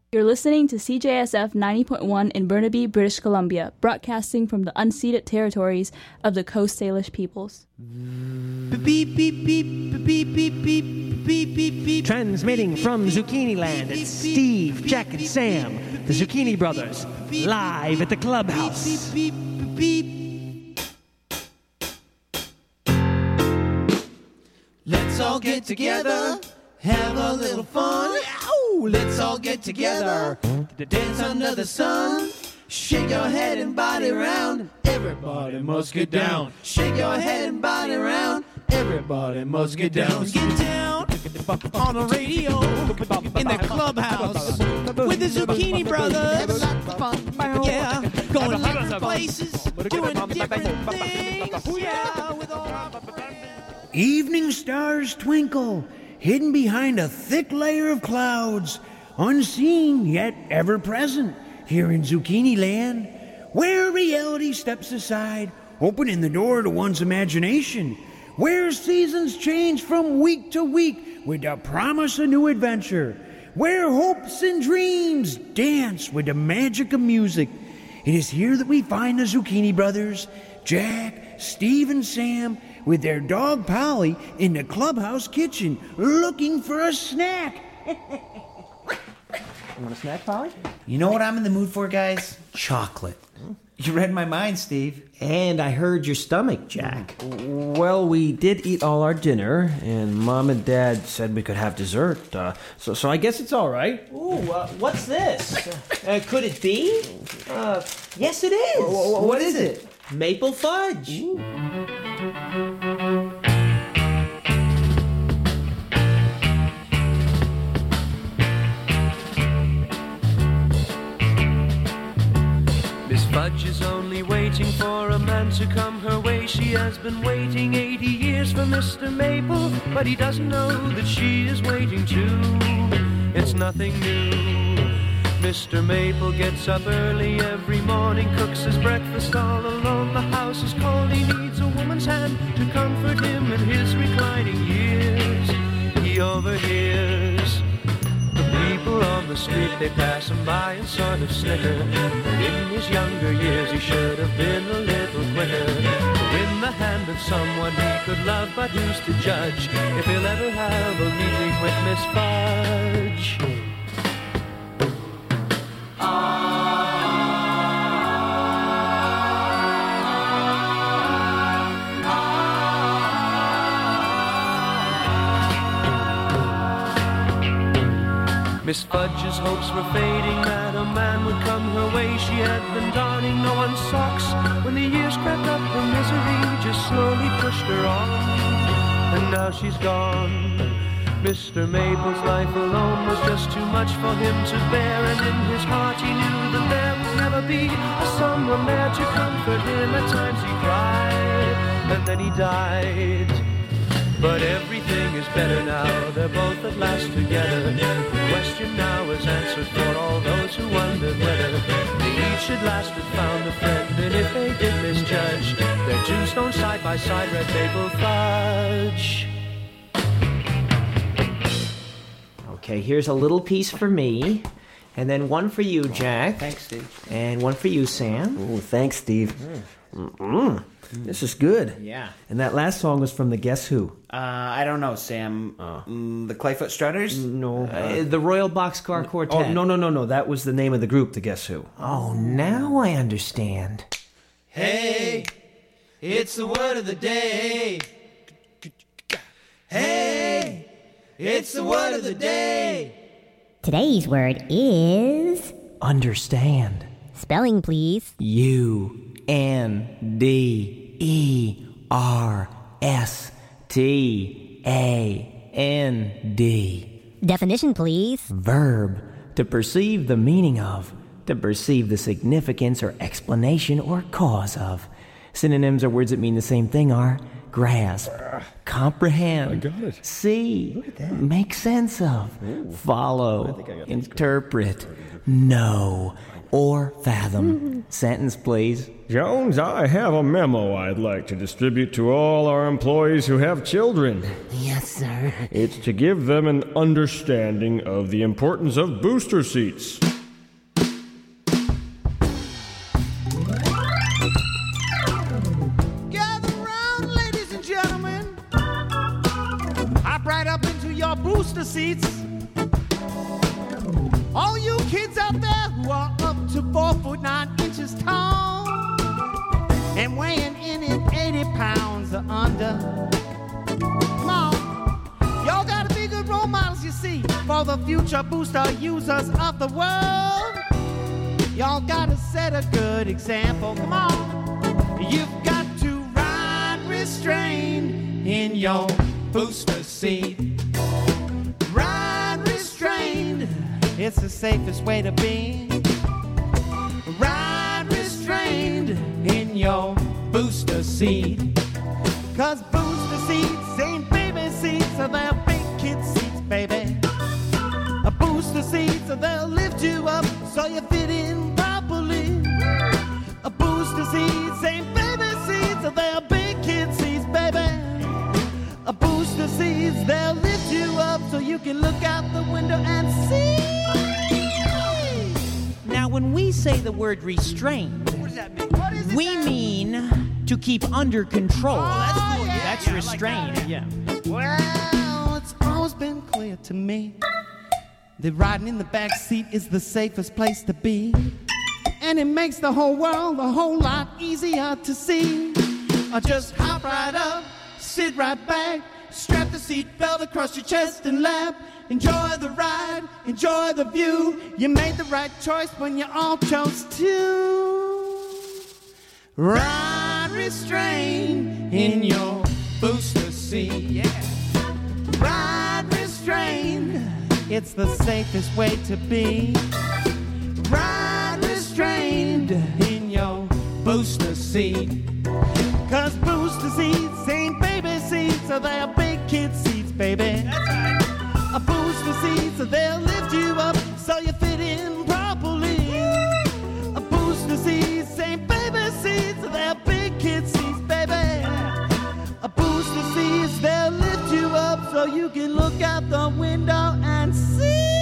You're listening to CJSF 90.1 in Burnaby, British Columbia, broadcasting from the unceded territories of the Coast Salish peoples. Transmitting from Zucchini Land, it's Steve, Jack, and Sam, the Zucchini Brothers, live at the clubhouse. Let's all get together, have a little fun. Ow! Let's all get together, dance under the sun. Shake your head and body round. Everybody must get down. Shake your head and body round. Everybody must get down. Get down on the radio in the clubhouse with the Zucchini Brothers. Yeah, going different places, doing different things. Yeah, with all. Evening stars twinkle, hidden behind a thick layer of clouds, unseen yet ever present here in Zucchini Land, where reality steps aside, opening the door to one's imagination, where seasons change from week to week with the promise of new adventure, where hopes and dreams dance with the magic of music. It is here that we find the Zucchini Brothers, Jack, Steve, and Sam, with their dog Polly in the clubhouse kitchen, looking for a snack. You want a snack, Polly? You know what I'm in the mood for, guys? Chocolate. You read my mind, Steve. And I heard your stomach, Jack. Well, we did eat all our dinner, and Mom and Dad said we could have dessert, so I guess it's all right. Ooh, what's this? Could it be? Yes, it is. What is it? Maple fudge. Ooh. Miss Fudge is only waiting for a man to come her way. She has been waiting 80 years for Mr. Maple, but he doesn't know that she is waiting too. It's nothing new. Mr. Maple gets up early every morning, cooks his breakfast all alone. The house is cold, he needs a woman's hand to comfort him in his reclining years. He overhears the people on the street, they pass him by and sort of snicker. In his younger years he should have been a little quicker to win the hand of someone he could love, but who's to judge if he'll ever have a meeting with Miss Fudge? Miss Fudge's hopes were fading that a man would come her way. She had been donning no one's socks when the years crept up. Her misery just slowly pushed her on, and now she's gone. Mr. Maple's life alone was just too much for him to bear, and in his heart he knew that there would never be someone there to comfort him. At times he cried, and then he died. But everything is better now, they're both at last together. The question now is answered for all those who wondered whether they each at last had found a friend. And if they did misjudge, their two stones side by side, red maple fudge. Okay, here's a little piece for me, and then one for you, Jack. Thanks, Steve. And one for you, Sam. Oh, thanks, Steve. This is good. Yeah. And that last song was from the Guess Who? I don't know, Sam. The Clayfoot Strutters? No. The Royal Boxcar Quartet. Oh, no. That was the name of the group, the Guess Who. Oh, now I understand. Hey, it's the word of the day. Hey, it's the word of the day. Today's word is... Understand. Spelling, please. UNDERSTAND. Definition, please. Verb. To perceive the meaning of. To perceive the significance or explanation or cause of. Synonyms or words that mean the same thing are grasp, comprehend, I got it. see, make sense of, follow, interpret, know, or fathom. Sentence, please. Jones, I have a memo I'd like to distribute to all our employees who have children. Yes, sir. It's to give them an understanding of the importance of booster seats. Gather round, ladies and gentlemen. Hop right up into your booster seats. All you kids out there who are up to 4 foot 9 inches tall and weighing in at 80 pounds or under. Come on. Y'all gotta be good role models, you see, for the future booster users of the world. Y'all gotta set a good example. Come on. You've got to ride restrained in your booster seat. Ride restrained. It's the safest way to be. Ride restrained in your booster seat. 'Cause booster seats ain't baby seats, so they're big kid seats, baby. A booster seats, so they'll lift you up so you fit in properly. A booster seats ain't baby seats, so they're big kid seats, baby. A booster seats, they'll lift you up so you can look out the window and see. Now, when we say the word restrained, What does that mean? What is it we that- mean to keep under control. that's cool. That's Yeah, I like restrained. that. Yeah. Well, it's always been clear to me that riding in the back seat is the safest place to be. And it makes the whole world a whole lot easier to see. Just hop right up, sit right back, strap the seat belt across your chest and lap. Enjoy the ride, enjoy the view. You made the right choice when you all chose to. Ride restrained in your booster seat. Yeah. Ride restrained. It's the safest way to be. Ride restrained in your booster seat. 'Cause booster seats ain't baby seats, so they're big kid seats, baby. That's right. A booster seat, so they'll lift you up so you fit in properly. A booster seats ain't baby seats, so they're big kid seats, baby. A booster seats, they'll lift you up so you can look out the window and see.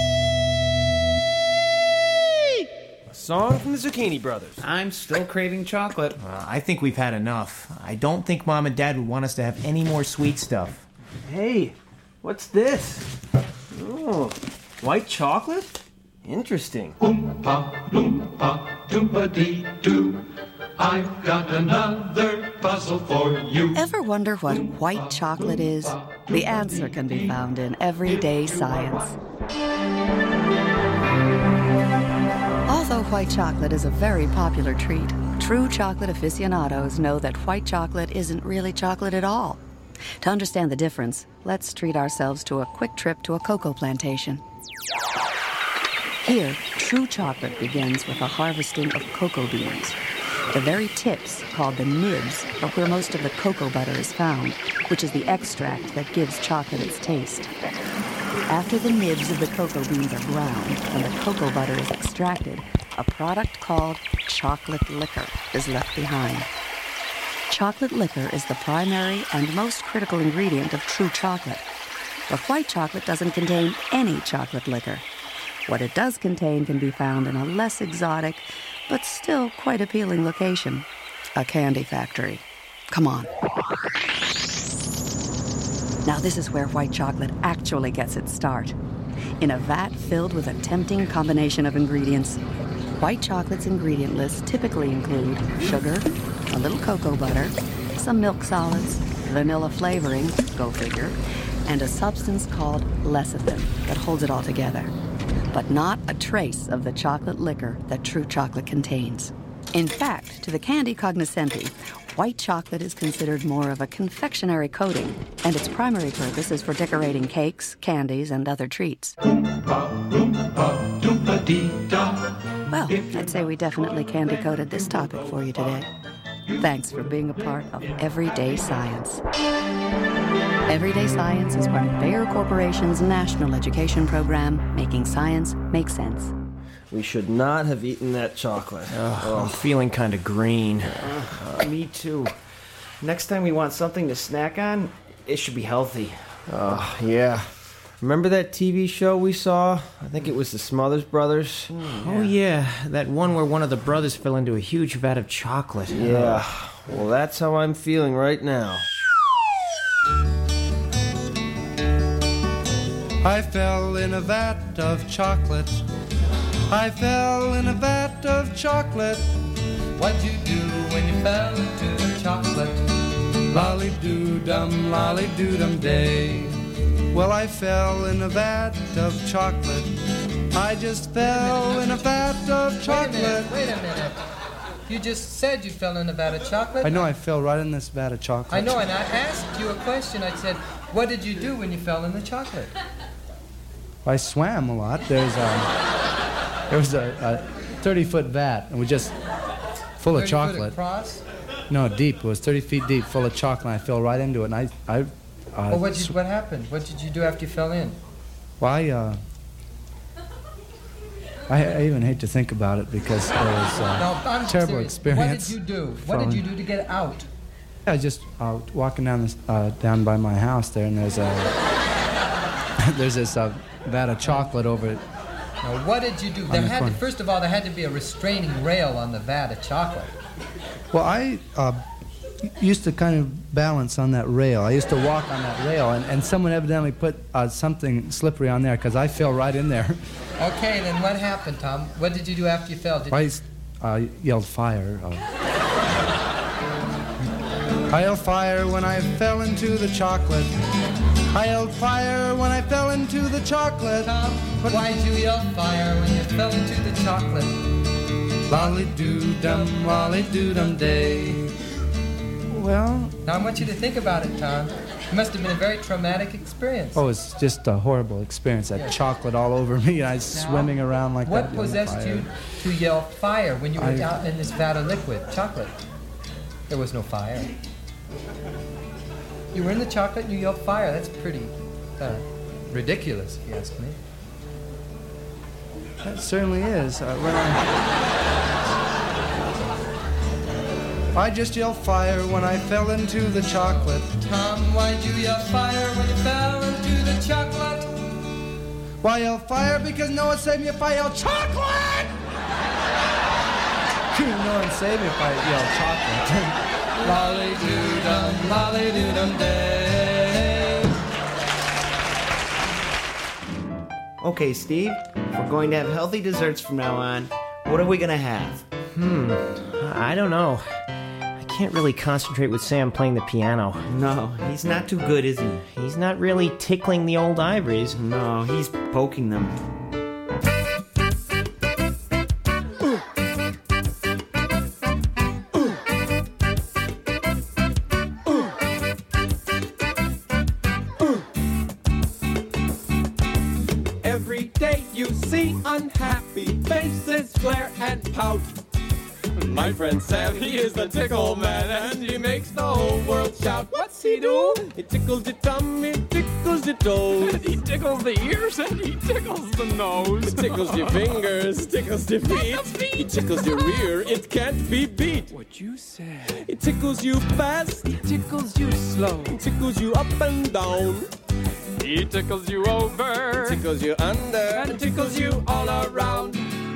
A song from the Zucchini Brothers. I'm still craving chocolate. I think we've had enough. I don't think Mom and Dad would want us to have any more sweet stuff. Hey, what's this? Oh, white chocolate? Interesting. Oompa, loompa, doompa-dee-doo. I've got another puzzle for you. Ever wonder what white chocolate is? The answer can be found in Everyday Science. Although white chocolate is a very popular treat, true chocolate aficionados know that white chocolate isn't really chocolate at all. To understand the difference, let's treat ourselves to a quick trip to a cocoa plantation. Here, true chocolate begins with the harvesting of cocoa beans. The very tips, called the nibs, are where most of the cocoa butter is found, which is the extract that gives chocolate its taste. After the nibs of the cocoa beans are ground and the cocoa butter is extracted, a product called chocolate liquor is left behind. Chocolate liquor is the primary and most critical ingredient of true chocolate. But white chocolate doesn't contain any chocolate liquor. What it does contain can be found in a less exotic, but still quite appealing location, a candy factory. Come on. Now this is where white chocolate actually gets its start. In a vat filled with a tempting combination of ingredients. White chocolate's ingredient list typically include sugar, a little cocoa butter, some milk solids, vanilla flavoring, go figure, and a substance called lecithin that holds it all together. But not a trace of the chocolate liquor that true chocolate contains. In fact, to the candy cognoscenti, white chocolate is considered more of a confectionery coating, and its primary purpose is for decorating cakes, candies, and other treats. Well, I'd say we definitely candy-coated this topic for you today. Thanks for being a part of Everyday Science. Everyday Science is part of Bayer Corporation's national education program, making science make sense. We should not have eaten that chocolate. I'm feeling kind of green. Me too. Next time we want something to snack on, it should be healthy. Yeah. Remember that TV show we saw? I think it was the Smothers Brothers. Oh, yeah. That one where one of the brothers fell into a huge vat of chocolate. Yeah. Well, that's how I'm feeling right now. I fell in a vat of chocolate. I fell in a vat of chocolate. What'd you do when you fell into the chocolate? Lolly-doo-dum, lolly-doo-dum day. Well, I fell in a vat of chocolate. I just fell in a vat of chocolate. Wait a minute. You just said you fell in a vat of chocolate? I know, I fell right in this vat of chocolate. I know, and I asked you a question. I said, what did you do when you fell in the chocolate? I swam a lot. There was a 30-foot vat, and we just full of 30 chocolate. foot across? No, deep. It was 30 feet deep, full of chocolate. And I fell right into it, and Well, what happened? What did you do after you fell in? Well, I even hate to think about it because it was a terrible serious. experience. What did you do? What did you do to get out? I was just walking down by my house there, and there's this vat of chocolate over it. Now, what did you do? First of all, there had to be a restraining rail on the vat of chocolate. Well, I used to kind of balance on that rail. I used to walk on that rail, and someone evidently put something slippery on there because I fell right in there. Okay, then what happened, Tom? What did you do after you fell? I yelled fire. I yelled fire when I fell into the chocolate. I yelled fire when I fell into the chocolate. Tom, why'd you yell fire when you fell into the chocolate? Lolly-doo-dum day. Well... Now I want you to think about it, Tom. It must have been a very traumatic experience. Oh, it's just a horrible experience. That chocolate all over me, and I was swimming around like that. What possessed you to yell fire when you were out in this vat of liquid chocolate? There was no fire. You were in the chocolate and you yelled fire. That's pretty ridiculous, if you ask me. That certainly is. I just yelled fire when I fell into the chocolate. Tom, why'd you yell fire when you fell into the chocolate? Why yell fire? Because no one saved me if I yelled chocolate! No one saved me if I yelled chocolate. Lolly-doo-dum day. Okay, Steve, if we're going to have healthy desserts from now on, what are we going to have? I don't know. I can't really concentrate with Sam playing the piano. No, he's not too good, is he? He's not really tickling the old ivories. No, he's poking them. Every day you see unhappy faces glare and pout. My friend Sam, he is the tickle man, and he makes the whole world shout. What's he do? He tickles your tummy, tickles your toes. He tickles the ears and he tickles the nose. He tickles your fingers, tickles your feet. He tickles your rear, it can't be beat. What you said? He tickles you fast, he tickles you slow. He tickles you up and down. He tickles you over, he tickles you under, and tickles you all around.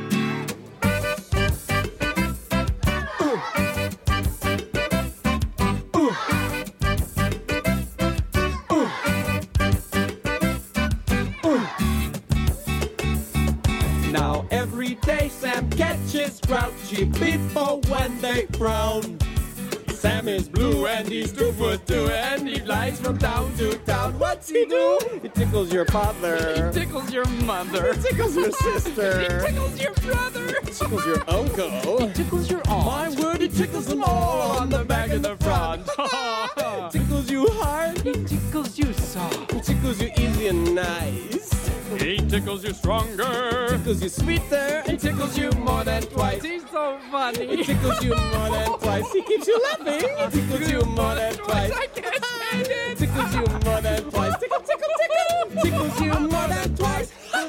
Now every day Sam catches grouchy people when they frown. Sam is blue and he's 2 foot 2 and he flies from town to town. What's he do? He tickles your father. He tickles your mother. He tickles your sister. He tickles your brother. He tickles your uncle. He tickles your aunt. My word, he tickles them all on the back and the front. He tickles you hard. He tickles you soft. He tickles you easy and nice. He tickles you stronger, Tickles you sweeter, he tickles you more than twice. He's so funny. He tickles you more than twice. He keeps you laughing. He tickles you more than twice. I can't stand it. Tickles you more than twice. Tickle, tickle, tickle. Tickles you more than twice.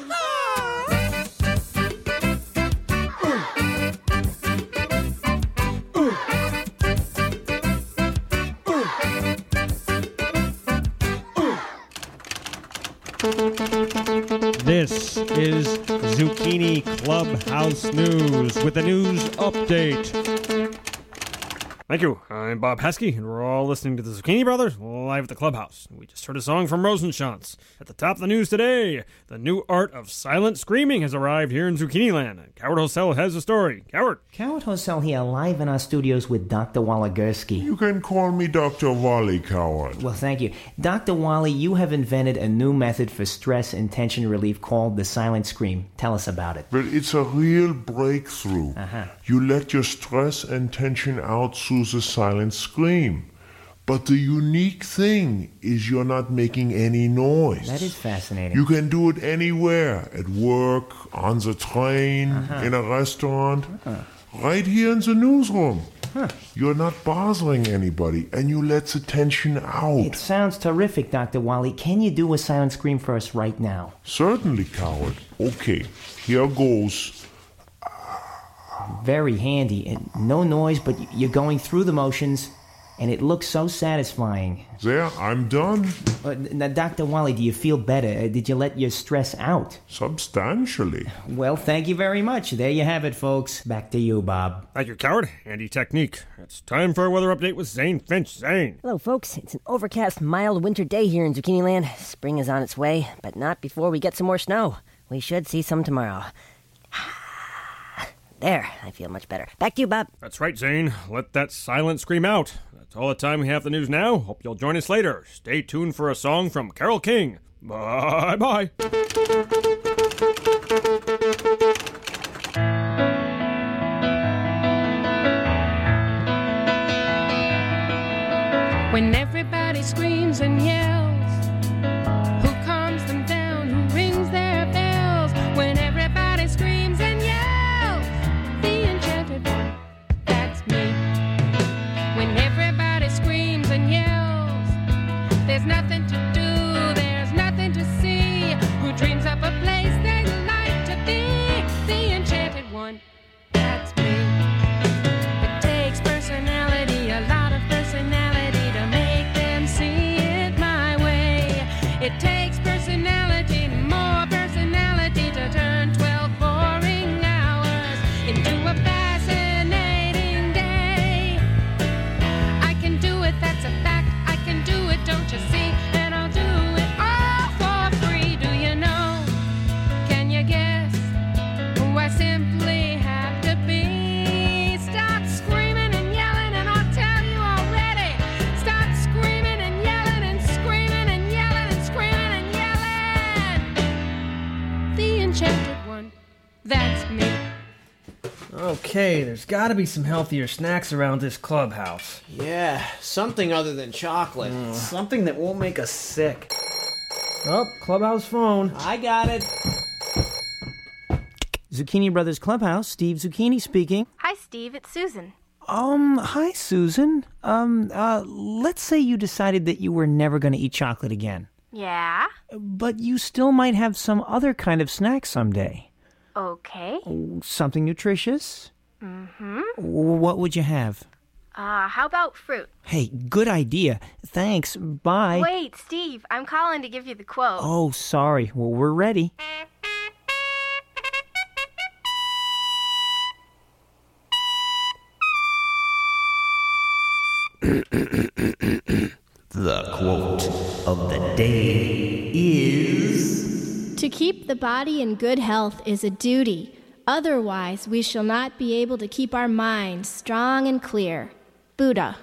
This is Zucchini Clubhouse News with a news update. Thank you. I'm Bob Heskey, and we're all listening to the Zucchini Brothers live at the Clubhouse. We just heard a song from Rosenschantz. At the top of the news today, the new art of silent screaming has arrived here in Zucchini Land. And Coward Hosell has a story. Coward. Coward Hosell here, live in our studios with Dr. Waligersky. You can call me Dr. Wally, Coward. Well, thank you. Dr. Wally, you have invented a new method for stress and tension relief called the silent scream. Tell us about it. But it's a real breakthrough. Uh-huh. You let your stress and tension out through the silent scream. But the unique thing is you're not making any noise. That is fascinating. You can do it anywhere. At work, on the train, in a restaurant, right here in the newsroom. You're not bothering anybody, and you let the tension out. It sounds terrific, Dr. Wally. Can you do a silent scream for us right now? Certainly, Coward. Okay, here goes. Very handy. And no noise, but you're going through the motions, and it looks so satisfying. There, I'm done. Now, Dr. Wally, do you feel better? Did you let your stress out? Substantially. Well, thank you very much. There you have it, folks. Back to you, Bob. Thank you, Coward. Handy technique. It's time for a weather update with Zane Finch. Zane. Hello, folks. It's an overcast, mild winter day here in Zucchini Land. Spring is on its way, but not before we get some more snow. We should see some tomorrow. There, I feel much better. Back to you, Bob. That's right, Zane. Let that silent scream out. That's all the time we have for the news now. Hope you'll join us later. Stay tuned for a song from Carole King. Bye-bye. When everybody screams and yells, who calms them down, who rings their bells? When everybody screams and yells, the enchanted one, that's me. When everybody screams and yells, there's nothing to do, there's nothing to see. Who dreams up a place they'd like to be? The enchanted one, that's me. It takes personality, a lot of personality, to make them see it my way. It takes personality, more personality, to turn 12 boring hours into a fascinating day. I can do it, that's a fact. I can do it, don't you see? And I'll do it all for free. Do you know? Can you guess who I simply have to be? Stop screaming and yelling, and I'll tell you already. Stop screaming and yelling and screaming and yelling and screaming and yelling. The enchanted one, that's me. Okay, there's gotta be some healthier snacks around this clubhouse. Yeah, something other than chocolate. Something that won't make us sick. Oh, clubhouse phone. I got it. Zucchini Brothers Clubhouse, Steve Zucchini speaking. Hi, Steve. It's Susan. Hi, Susan. Let's say you decided that you were never going to eat chocolate again. Yeah? But you still might have some other kind of snack someday. Okay. Something nutritious? Mm-hmm. What would you have? How about fruit? Hey, good idea. Thanks. Bye. Wait, Steve. I'm calling to give you the quote. Oh, sorry. Well, we're ready. The quote of the day is... To keep the body in good health is a duty. Otherwise, we shall not be able to keep our minds strong and clear. Buddha.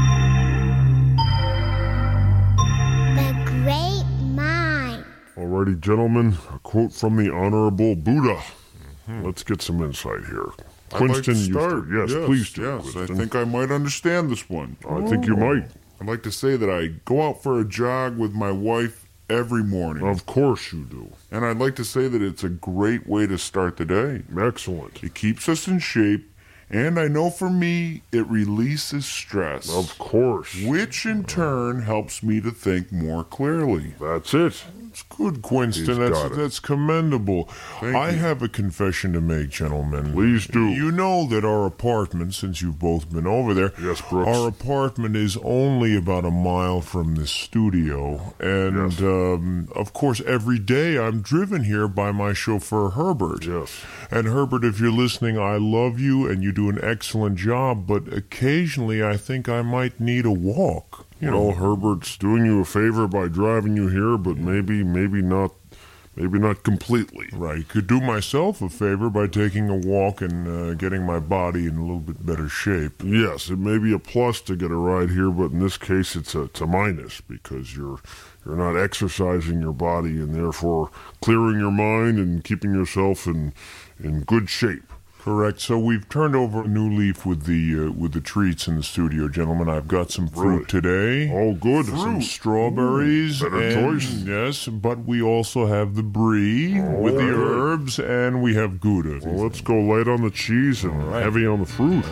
The great mind. Alrighty, gentlemen, a quote from the Honorable Buddha. Let's get some insight here. Quinston, I'd like to start. Yes, please do. Yes, Quinston. I think I might understand this one. I think you might. I'd like to say that I go out for a jog with my wife every morning. Of course you do. And I'd like to say that it's a great way to start the day. Excellent. It keeps us in shape, and I know for me, it releases stress. Of course. Which in turn helps me to think more clearly. That's it. It's good, Quinston. That's commendable. I have a confession to make, gentlemen. Please do. You know that our apartment, since you've both been over there, yes, Brooks. Our apartment is only about a mile from the studio. And, yes. Of course, every day I'm driven here by my chauffeur, Herbert. Yes. And Herbert, if you're listening, I love you and you do an excellent job, but occasionally I think I might need a walk. Well, Herbert's doing you a favor by driving you here, but maybe not completely. Right. Could do myself a favor by taking a walk and getting my body in a little bit better shape. Yes, it may be a plus to get a ride here, but in this case it's a minus because you're not exercising your body and therefore clearing your mind and keeping yourself in good shape. Correct. So we've turned over a new leaf with the treats in the studio, gentlemen. I've got some fruit today. Oh, good. Some strawberries. Better choice. Yes, but we also have the brie with the herbs, and we have Gouda. Well, let's go light on the cheese and heavy on the fruit.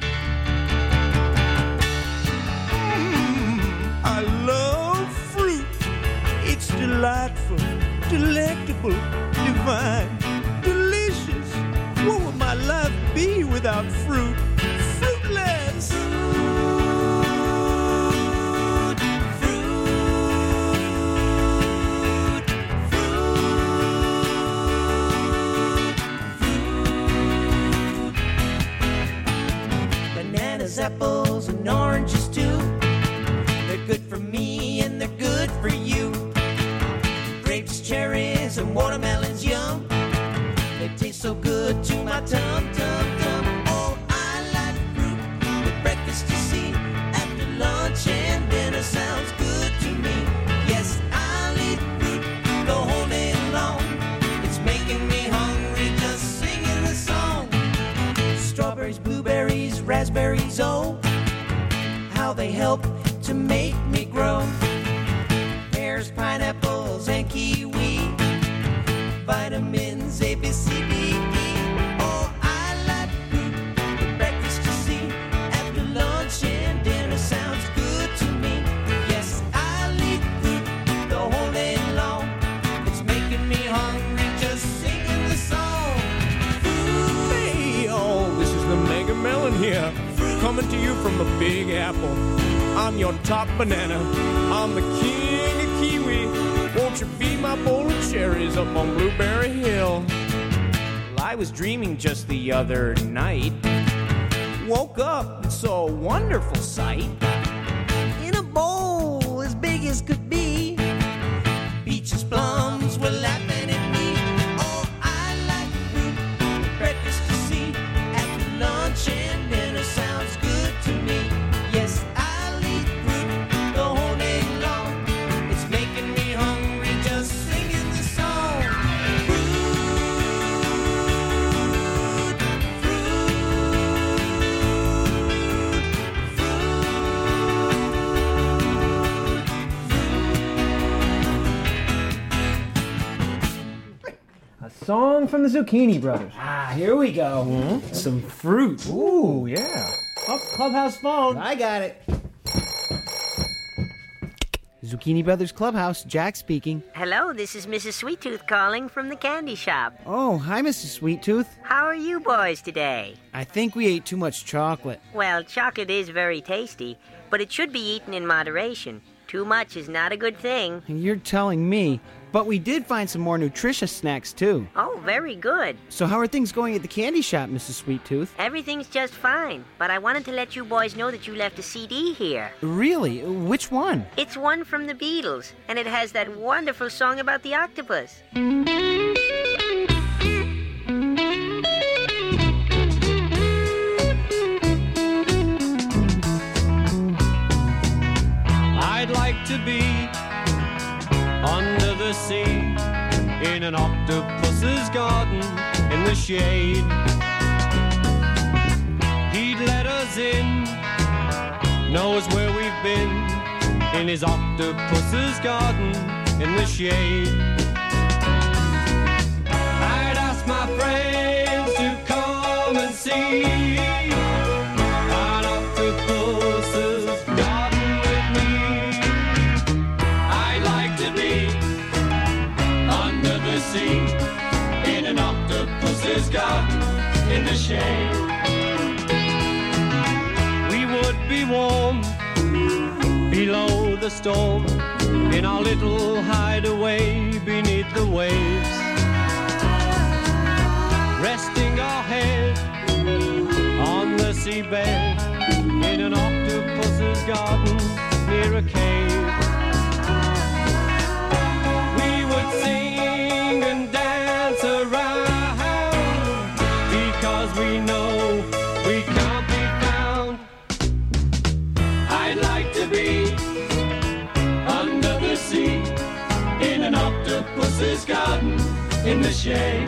I love fruit. It's delightful, delectable, divine, delicious. What would my life be without fruit? Fruitless. Bananas, apples, and oranges too. They're good for me and they're good for you. Grapes, cherries, and watermelons, yum. They taste so good to my tum. Oh, I like fruit with breakfast, you see. After lunch and dinner sounds good to me. Yes, I'll eat fruit the whole day long. It's making me hungry just singing the song. Strawberries, blueberries, raspberries, oh, how they help to make me grow. Pears, pineapples, and kiwi, vitamins A, B, C, D, E. Oh, I like fruit with breakfast, you see. After lunch and dinner sounds good to me. Yes, I'll eat fruit the whole day long. It's making me hungry just singing the song. Fruit. Hey, oh, this is the Mega Melon here. Fruit. Coming to you from the Big Apple. I'm your top banana. I'm the king of kiwi. Won't you be my bowl of cherries up on Blueberry Hill? Well, I was dreaming just the other night. Woke up and saw a wonderful sight. In a bowl as big as could be, peaches, plums were laughing at me. Oh, I like fruit with breakfast, you see. After lunch and dinner sounds good to me. Yes, I'll eat fruit the whole day long. It's making me hungry just singing the song. A song from the Zucchini Brothers. Here we go. Some fruit. Ooh, yeah. Oh, Clubhouse phone. I got it. Zucchini Brothers Clubhouse, Jack speaking. Hello, this is Mrs. Sweet Tooth calling from the candy shop. Oh, hi, Mrs. Sweet Tooth. How are you boys today? I think we ate too much chocolate. Well, chocolate is very tasty, but it should be eaten in moderation. Too much is not a good thing. You're telling me. But we did find some more nutritious snacks, too. Oh, very good. So how are things going at the candy shop, Mrs. Sweet Tooth? Everything's just fine, but I wanted to let you boys know that you left a CD here. Really? Which one? It's one from the Beatles, and it has that wonderful song about the octopus. I'd like to be under the sea, in an octopus's garden, in the shade. He'd let us in, knows where we've been, in his octopus's garden, in the shade. I'd ask my friends to come and see an octopus's garden with me. I'd like to be under the sea in an octopus's garden in the shade. We would be warm below the storm in our little hideaway beneath the waves, resting our head on the seabed in an octopus's garden near a cave. We would sing and dance around because we know we can't be found. I'd like to be under the sea in an octopus's garden in the shade.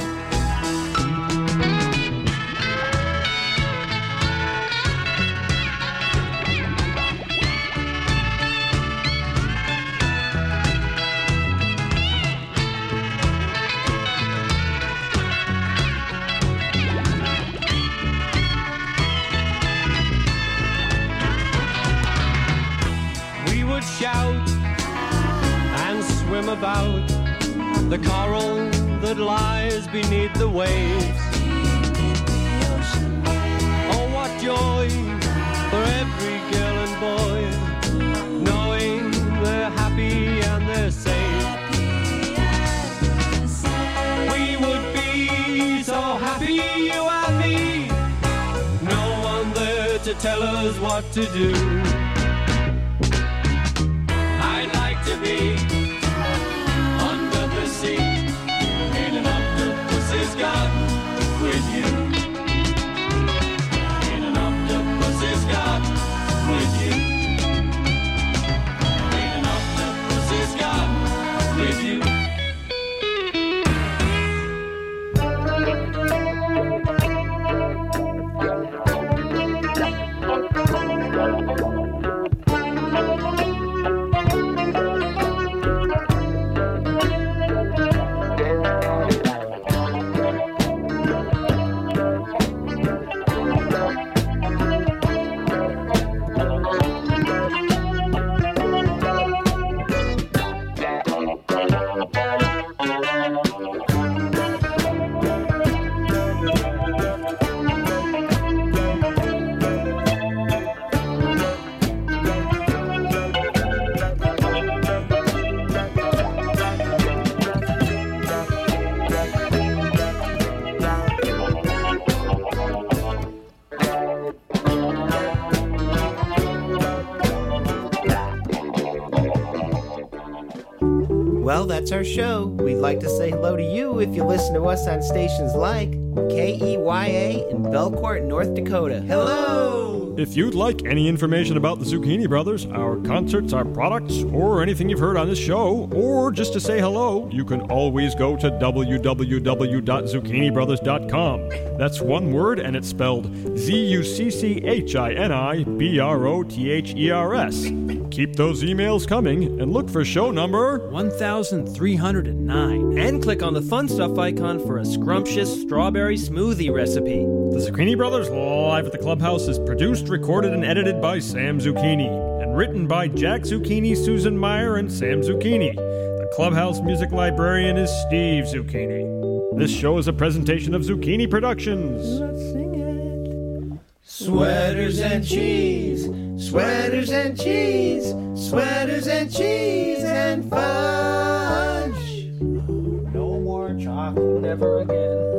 We would shout and swim about the coral that lies beneath the waves. Oh, what joy for every girl and boy, knowing they're happy and they're safe. We would be so happy, you and me, no one there to tell us what to do. I'd like to be under the sea in an octopus's garden with you. In an octopus's garden with you. In an octopus's garden with you. Well, that's our show. We'd like to say hello to you if you listen to us on stations like KEYA in Belcourt, North Dakota. Hello! If you'd like any information about the Zucchini Brothers, our concerts, our products, or anything you've heard on this show, or just to say hello, you can always go to www.zucchinibrothers.com. That's one word, and it's spelled ZUCCHINIBROTHERS. Keep those emails coming, and look for show number 1309. And click on the fun stuff icon for a scrumptious strawberry smoothie recipe. The Zucchini Brothers Live at the Clubhouse is produced, recorded, and edited by Sam Zucchini, and written by Jack Zucchini, Susan Meyer, and Sam Zucchini. The Clubhouse music librarian is Steve Zucchini. This show is a presentation of Zucchini Productions. Let's sing it. Sweaters and cheese, sweaters and cheese, sweaters and cheese and fudge. No more chocolate ever again.